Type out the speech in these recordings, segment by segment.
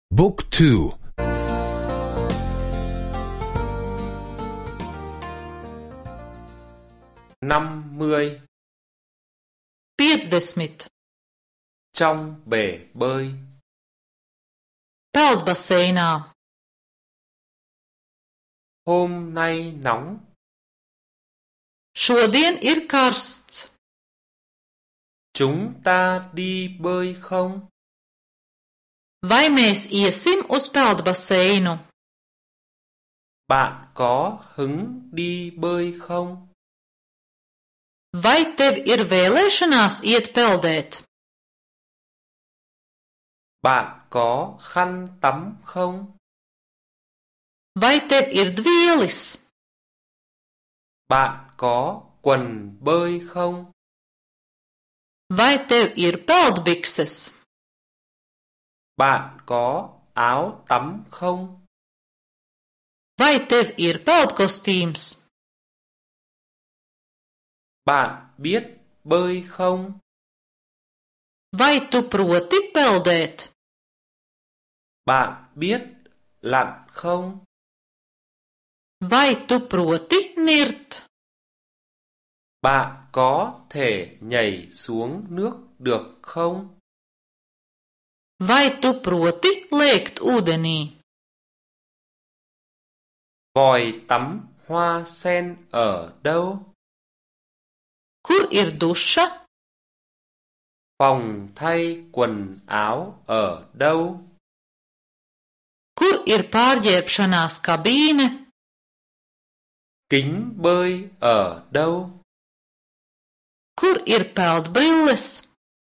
Book 2. 50. 50. Trong bể bơi. Peldbaseinā. Hôm nay nóng. Šodien ir karsts. Chúng ta đi bơi không? Vai mēs iesim uz peldbaseinu? Bạn có hứng đi bơi không? Vai tev ir vēlēšanās iet peldēt? Bạn có khăn tắm không? Vai tev ir dvielis? Bạn có quần bơi không? Vai tev ir peldbikses? Bạn có áo tắm không? Vai tev ir peldkostīms? Bạn biết bơi không? Vai tu proti peldēt? Bạn biết lặn không? Vai tu proti nirt? Bạn có thể nhảy xuống nước được không? Vai tu proti lēkt ūdenī? Vòi tắm hoa sen ở đâu? Kur ir duša? Phòng thay quần áo ở đâu? Kur ir pārģērbšanās kabīne? Kính bơi ở đâu? Kur ir peldbrilles?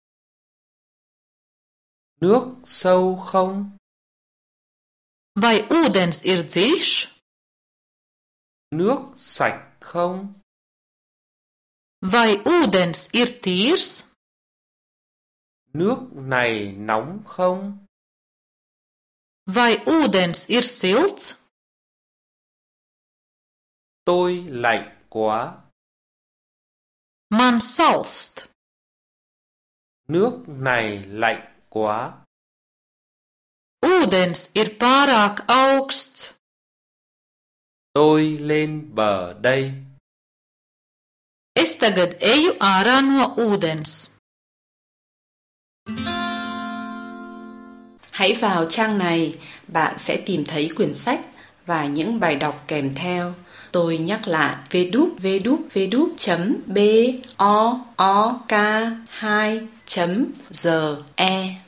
Nước sâu không? Vai ūdens ir dziļš? Nước sạch không? Vai ūdens ir tīrs? Nước này nóng không? Vai ūdens ir silts? Tôi lạnh quá. Man salst. Nước này lạnh quá. Ūdens ir pārāk augsts. Tôi lên bờ đây. Es tagad eju ārā no ūdens. Hãy vào trang này, bạn sẽ tìm thấy quyển sách và những bài đọc kèm theo. Tôi nhắc lại www.book2.ge